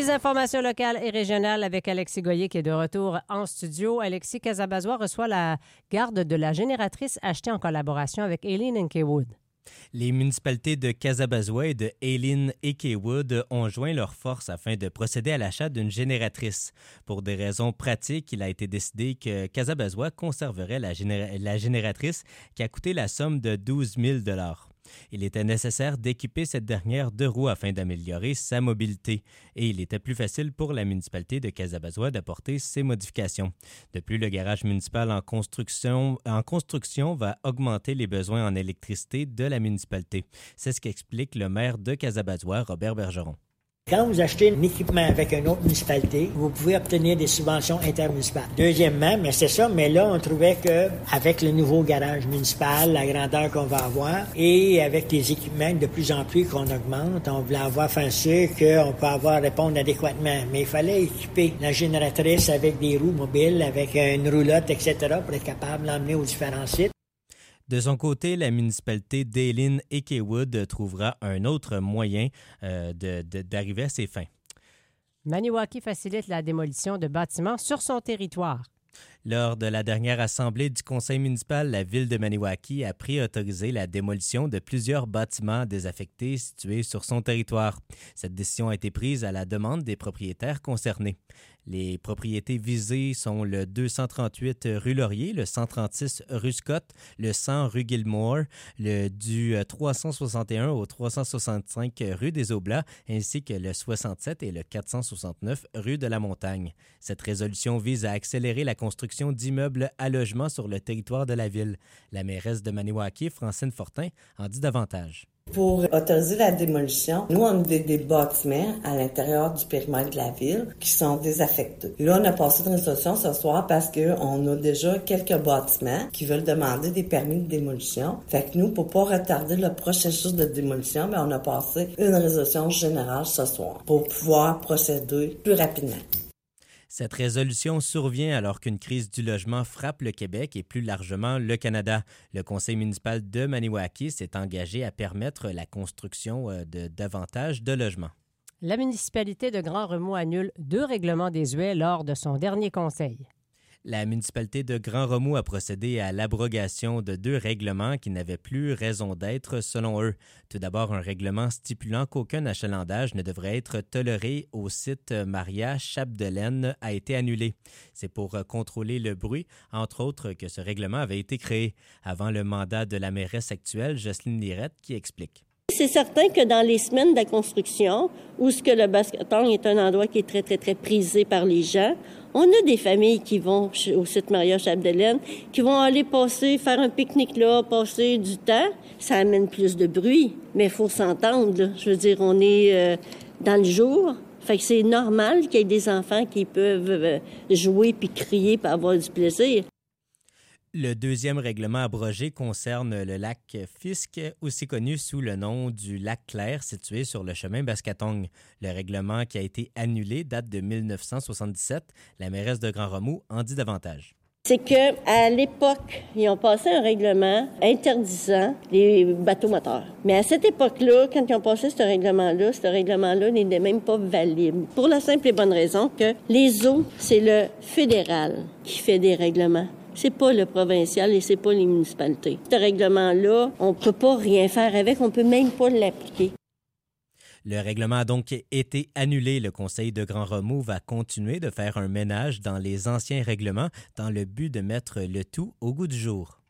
Les informations locales et régionales avec Alexis Goyer qui est de retour en studio. Alexis, Casabazois reçoit la garde de la génératrice achetée en collaboration avec Aileen Enkeywood. Les municipalités de Casabazois et de Aileen Enkeywood ont joint leurs forces afin de procéder à l'achat d'une génératrice. Pour des raisons pratiques, il a été décidé que Casabazois conserverait la génératrice qui a coûté la somme de 12 000 $. Il était nécessaire d'équiper cette dernière de roues afin d'améliorer sa mobilité et il était plus facile pour la municipalité de Casabazois d'apporter ces modifications. De plus, le garage municipal en construction va augmenter les besoins en électricité de la municipalité. C'est ce qu'explique le maire de Casabazois, Robert Bergeron. Quand vous achetez un équipement avec une autre municipalité, vous pouvez obtenir des subventions intermunicipales. Deuxièmement, mais c'est ça, mais là, on trouvait que avec le nouveau garage municipal, la grandeur qu'on va avoir, et avec les équipements de plus en plus qu'on augmente, on voulait avoir fait sûr qu'on peut répondre adéquatement. Mais il fallait équiper la génératrice avec des roues mobiles, avec une roulotte, etc., pour être capable de l'emmener aux différents sites. De son côté, la municipalité d'Aileen Enkeywood trouvera un autre moyen d'arriver à ses fins. Maniwaki facilite la démolition de bâtiments sur son territoire. Lors de la dernière assemblée du conseil municipal, la ville de Maniwaki a préautorisé la démolition de plusieurs bâtiments désaffectés situés sur son territoire. Cette décision a été prise à la demande des propriétaires concernés. Les propriétés visées sont le 238 rue Laurier, le 136 rue Scott, le 100 rue Gilmore, du 361 au 365 rue des Aublats, ainsi que le 67 et le 469 rue de la Montagne. Cette résolution vise à accélérer la construction d'immeubles à logement sur le territoire de la ville. La mairesse de Maniwaki, Francine Fortin, en dit davantage. Pour autoriser la démolition, nous, on a des bâtiments à l'intérieur du périmètre de la ville qui sont désaffectés. Là, on a passé une résolution ce soir parce qu'on a déjà quelques bâtiments qui veulent demander des permis de démolition. Fait que nous, pour pas retarder le processus de démolition, on a passé une résolution générale ce soir pour pouvoir procéder plus rapidement. Cette résolution survient alors qu'une crise du logement frappe le Québec et plus largement le Canada. Le conseil municipal de Maniwaki s'est engagé à permettre la construction de davantage de logements. La municipalité de Grand Remous annule 2 règlements désuets lors de son dernier conseil. La municipalité de Grand Remous a procédé à l'abrogation de 2 règlements qui n'avaient plus raison d'être selon eux. Tout d'abord, un règlement stipulant qu'aucun achalandage ne devrait être toléré au site Maria-Chapdelaine a été annulé. C'est pour contrôler le bruit, entre autres, que ce règlement avait été créé avant le mandat de la mairesse actuelle, Jocelyne Lirette, qui explique. C'est certain que dans les semaines de la construction, où ce que le Bascoton est un endroit qui est très, très, très prisé par les gens, on a des familles qui vont au site Maria-Chapdelaine, qui vont aller faire un pique-nique là, passer du temps. Ça amène plus de bruit, mais il faut s'entendre, là. Je veux dire, on est dans le jour. Fait que c'est normal qu'il y ait des enfants qui peuvent jouer puis crier pour avoir du plaisir. Le deuxième règlement abrogé concerne le lac Fisk, aussi connu sous le nom du lac Clair, situé sur le chemin Bascatong. Le règlement qui a été annulé date de 1977. La mairesse de Grand Remous en dit davantage. C'est qu'à l'époque, ils ont passé un règlement interdisant les bateaux moteurs. Mais à cette époque-là, quand ils ont passé ce règlement-là n'était même pas valide. Pour la simple et bonne raison que les eaux, c'est le fédéral qui fait des règlements. C'est pas le provincial et c'est pas les municipalités. Ce règlement-là, on peut pas rien faire avec, on peut même pas l'appliquer. Le règlement a donc été annulé. Le Conseil de Grand Remous va continuer de faire un ménage dans les anciens règlements dans le but de mettre le tout au goût du jour.